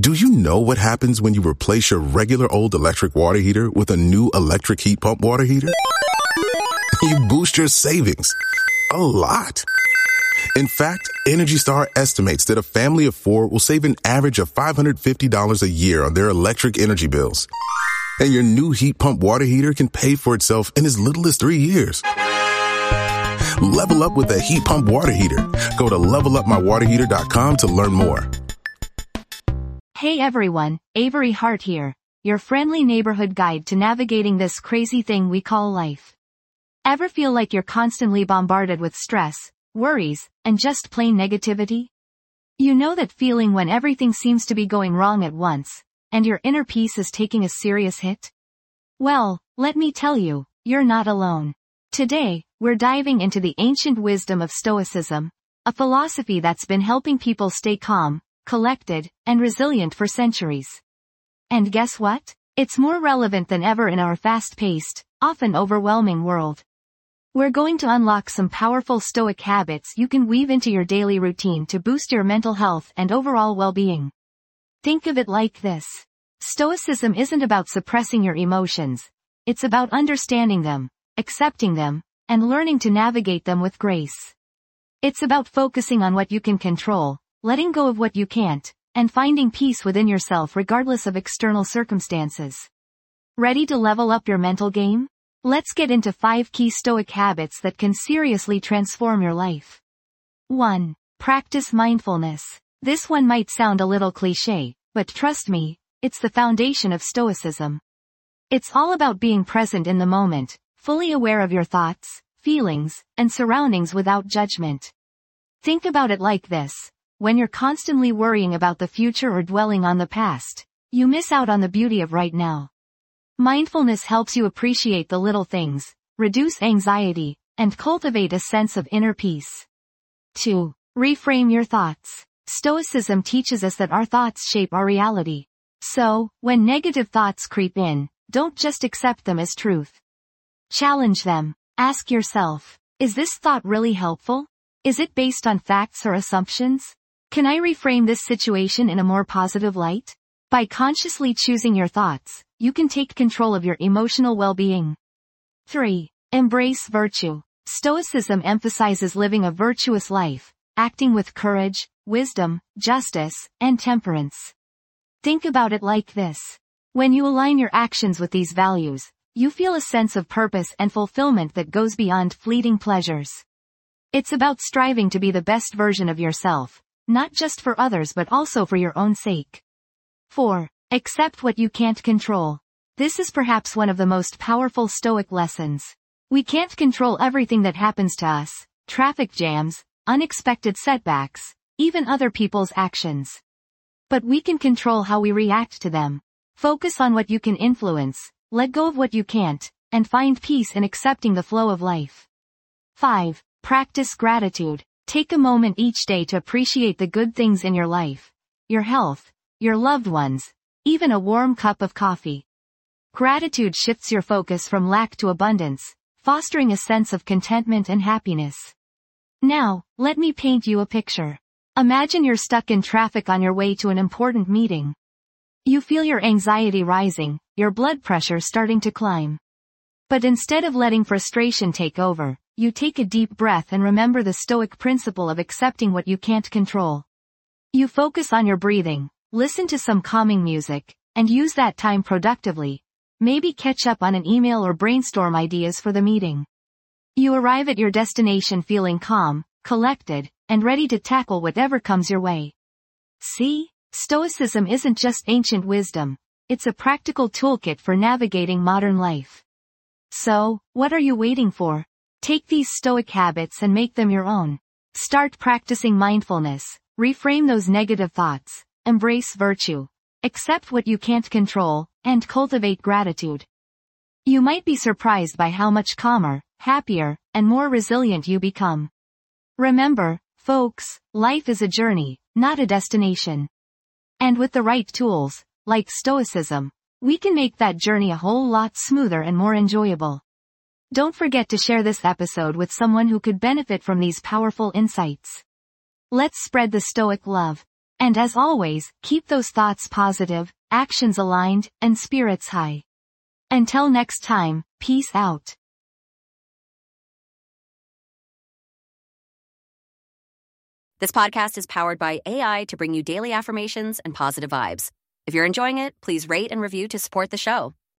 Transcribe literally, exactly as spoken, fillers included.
Do you know what happens when you replace your regular old electric water heater with a new electric heat pump water heater? You boost your savings a lot. In fact, Energy Star estimates that a family of four will save an average of five hundred fifty dollars a year on their electric energy bills. And your new heat pump water heater can pay for itself in as little as three years. Level up with a heat pump water heater. Go to level up my water heater dot com to learn more. Hey everyone, Avery Hart here, your friendly neighborhood guide to navigating this crazy thing we call life. Ever feel like you're constantly bombarded with stress, worries, and just plain negativity? You know that feeling when everything seems to be going wrong at once, and your inner peace is taking a serious hit? Well, let me tell you, you're not alone. Today, we're diving into the ancient wisdom of Stoicism, a philosophy that's been helping people stay calm, collected, and resilient for centuries. And guess what? It's more relevant than ever in our fast-paced, often overwhelming world. We're going to unlock some powerful Stoic habits you can weave into your daily routine to boost your mental health and overall well-being. Think of it like this. Stoicism isn't about suppressing your emotions. It's about understanding them, accepting them, and learning to navigate them with grace. It's about focusing on what you can control, letting go of what you can't, and finding peace within yourself regardless of external circumstances. Ready to level up your mental game? Let's get into five key Stoic habits that can seriously transform your life. one. Practice mindfulness. This one might sound a little cliché, but trust me, it's the foundation of Stoicism. It's all about being present in the moment, fully aware of your thoughts, feelings, and surroundings without judgment. Think about it like this. When you're constantly worrying about the future or dwelling on the past, you miss out on the beauty of right now. Mindfulness helps you appreciate the little things, reduce anxiety, and cultivate a sense of inner peace. two. Reframe your thoughts. Stoicism teaches us that our thoughts shape our reality. So, when negative thoughts creep in, don't just accept them as truth. Challenge them. Ask yourself, is this thought really helpful? Is it based on facts or assumptions? Can I reframe this situation in a more positive light? By consciously choosing your thoughts, you can take control of your emotional well-being. three. Embrace virtue. Stoicism emphasizes living a virtuous life, acting with courage, wisdom, justice, and temperance. Think about it like this. When you align your actions with these values, you feel a sense of purpose and fulfillment that goes beyond fleeting pleasures. It's about striving to be the best version of yourself, not just for others but also for your own sake. four. Accept what you can't control. This is perhaps one of the most powerful Stoic lessons. We can't control everything that happens to us, traffic jams, unexpected setbacks, even other people's actions. But we can control how we react to them. Focus on what you can influence, let go of what you can't, and find peace in accepting the flow of life. five. Practice gratitude. Take a moment each day to appreciate the good things in your life. Your health, your loved ones, even a warm cup of coffee. Gratitude shifts your focus from lack to abundance, fostering a sense of contentment and happiness. Now, let me paint you a picture. Imagine you're stuck in traffic on your way to an important meeting. You feel your anxiety rising, your blood pressure starting to climb. But instead of letting frustration take over, you take a deep breath and remember the Stoic principle of accepting what you can't control. You focus on your breathing, listen to some calming music, and use that time productively. Maybe catch up on an email or brainstorm ideas for the meeting. You arrive at your destination feeling calm, collected, and ready to tackle whatever comes your way. See? Stoicism isn't just ancient wisdom. It's a practical toolkit for navigating modern life. So, what are you waiting for? Take these Stoic habits and make them your own. Start practicing mindfulness, reframe those negative thoughts, embrace virtue, accept what you can't control, and cultivate gratitude. You might be surprised by how much calmer, happier, and more resilient you become. Remember, folks, life is a journey, not a destination. And with the right tools, like Stoicism, we can make that journey a whole lot smoother and more enjoyable. Don't forget to share this episode with someone who could benefit from these powerful insights. Let's spread the Stoic love. And as always, keep those thoughts positive, actions aligned, and spirits high. Until next time, peace out. This podcast is powered by A I to bring you daily affirmations and positive vibes. If you're enjoying it, please rate and review to support the show.